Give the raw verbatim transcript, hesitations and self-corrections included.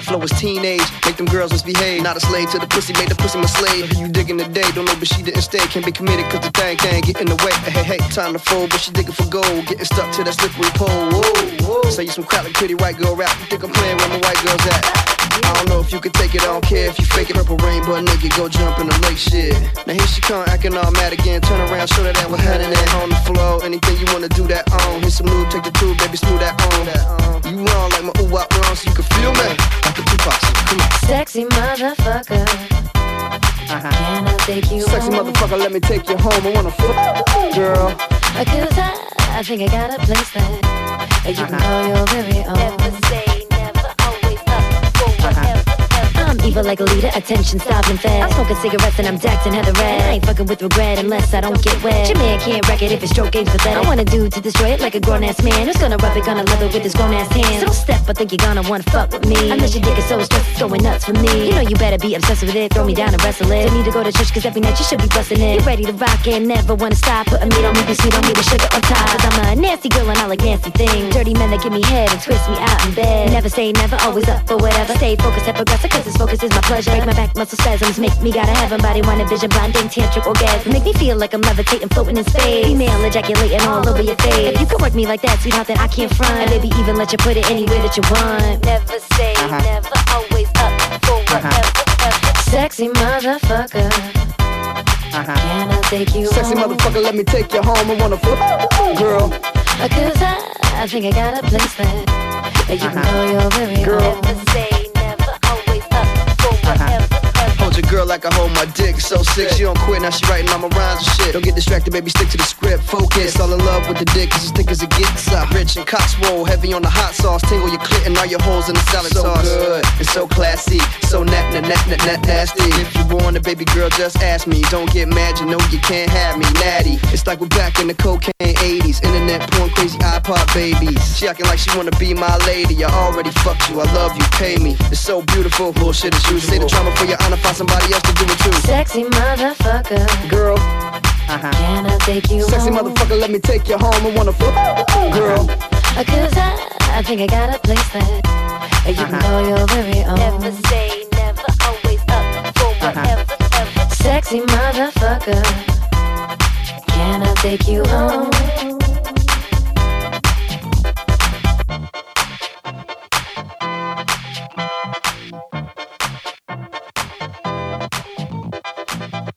flow is teenage, make them girls misbehave. Not a slave to the pussy, made the pussy my slave. You digging the day, don't know but she didn't stay. Can't be committed cause the thing can't get in the way. Hey, hey, time to fold, but she digging for gold. Getting stuck to that slippery pole. Whoa, whoa. Say you some crap like pretty white girl rap. You think I'm playing where my white girls at? I don't know if you can take it, I don't care if you fake it. Purple rain, but nigga, go jump in the lake shit. Now here she come, acting all mad again. Turn around, show her that we're heading in. On the floor, anything you wanna do that on. Hit some lube, take the tube, baby, smooth that on. You wrong like my ooh wop wrong, so you can feel me. Like the Tupac, so come on. Sexy motherfucker, uh-huh. Can I take you Sexy home? motherfucker, let me take you home. I wanna fuck, girl. Cause I, I think I got a place that you uh-huh. can call your very own. Never say never, always up for whatever. I'm evil like a leader, attention stopping fast. I'm smoking cigarettes and I'm daxing Heather Red. I ain't fucking with regret unless I don't get wet. Your man can't wreck it if his stroke game's pathetic. I want a dude to destroy it like a grown-ass man who's gonna rub it, gonna love it with his grown-ass hands. So don't step, I think you're gonna wanna fuck with me. Unless your dick is so stressed, it's going nuts for me. You know you better be obsessed with it, throw me down and wrestle it. Don't need to go to church cause every night you should be busting it. You're ready to rock and never wanna stop. Putting meat on me, be sweet on me, the sugar on top. Cause I'm a nasty girl and I like nasty things. Dirty men that give me head and twist me out in bed. Never say never, always up for whatever. Stay focused, step aggressive cause this focus is my pleasure. Break my back, muscle spasms, make me gotta have a body, wanna vision, blinding, tantric orgasm. Make me feel like I'm levitating, floating in space. Female ejaculating all over your face. If you can work me like that, sweetheart, then I can't front. And baby, even let you put it anywhere that you want. Never say uh-huh. never, always up for whatever. Uh-huh. Sexy motherfucker, uh-huh. Can I take you Sexy home? motherfucker, let me take you home. I wanna fuck, girl. Cause I, I think I got a place that you uh-huh. can call your very girl. own. Never say never, always up for whatever. Hold your girl like I hold my dick. So sick, she don't quit, now she writing all my rhymes and shit. Don't get distracted, baby, stick to the script. Focus, all in love with the dick, cause as thick as it gets. Uh, rich and cockswole, heavy on the hot sauce. Tingle your clit and all your holes in the salad so sauce. So good, and so classy, so nat, nat, nat, nat, nat, nasty. If you want a baby girl, just ask me. Don't get mad, you know you can't have me. Natty, it's like we're back in the cocaine eighties. Internet porn, crazy iPod babies. She acting like she wanna be my lady. I already fucked you, I love you, pay me. It's so beautiful, bullshit as usual. Say the drama for your honor, find somebody else to do it too. Sexy motherfucker, girl. Uh-huh. Can I take you Sexy home? motherfucker, let me take you home. I wanna fuck, girl. Cause I, I think I got a place that you uh-huh. can call your very own. Never say never, always up for whatever. Uh-huh. Sexy motherfucker, can I take you home?